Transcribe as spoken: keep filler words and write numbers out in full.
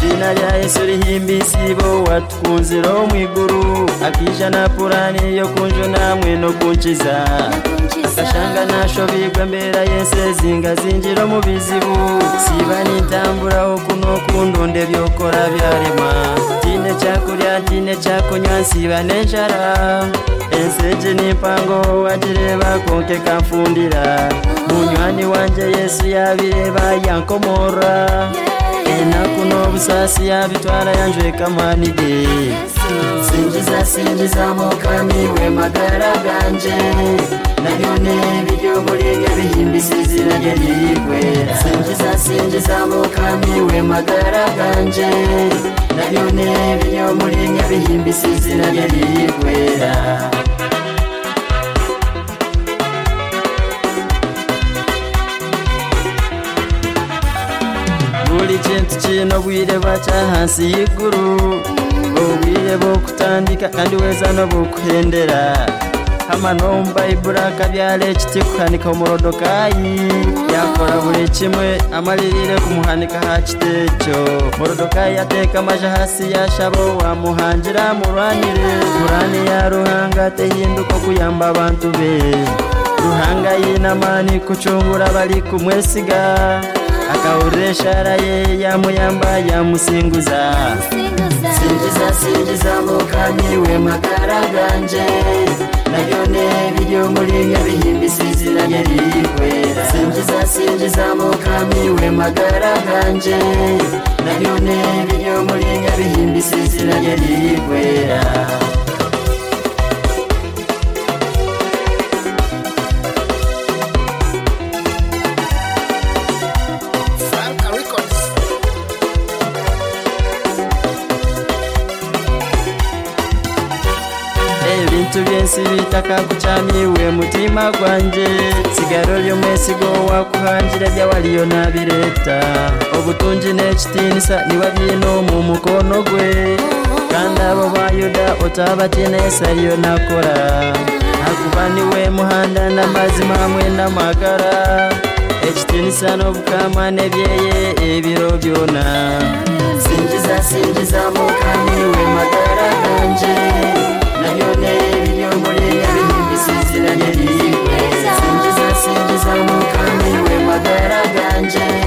Zina rya Yesu rihimbisi bo watukunziro mwiguru akijana purani yo kunjo namwe no kunkiza akashanga nasho bigwa mbera Yesu zinga zinjiro mu bizibu siba nitambura okuno kundonde byokora byarema tine cyakurya tine cyakunywa siba nenjara enseje nipango wajireba konke kamfundira munywani wanje Yesu yabireba yankomora ena kuno busasi yabitwara yanjwe kamanide sinjiza sinjiza mukami we magara ganje nayone bidyo muringe bihimbisi zina ry'irigwe sinjiza sinjiza mukami we magara ganje nayone bidyo muringe bihimbisi zina ry'irigwe buri kintu kino bwire baca hasi y'iguru ubwire bwo kutandika kandi weza no bukuhendera hamano mbayibura kabyale kitikuhanika umorodokayi yakora buri kimwe amalirire kumuhanika hakitecho morodokayi yateka amaja hasi yashabo wamuhangira muranire murani ya ruhanga tehinduko kuyamba abantu be ruhanga yinamani kucungura bari kumwesiga akauresha raye yamuyamba yamusinguza sinjiza sinjiza mukami we makara ganje nayone bidyo muringe bihimbisi zina ry'irigwe sinjiza sinjiza mukami we magara ganje nayone bidyo muringe bihimbisi zina ry'irigwe Bintu byensi bitaka kuchamiwe mutima gwanje sigaro lyo mwesigo wakuhanjira byawaliyo nabireta obutunji n'ekitinisa niwa byino mu mukono gwe kandi abo bayuda otabatinesa lyo nakora akubaniwe muhanda n'amazima hamwe n'amagara ekitinisa n'obukama n'ebyeye ebiro byona sinjiza sinjiza mukami we magara ganje nayone bidyo muringe bihimbisi zina ry'irigwe sinjiza sinjiza mukami we magara ganje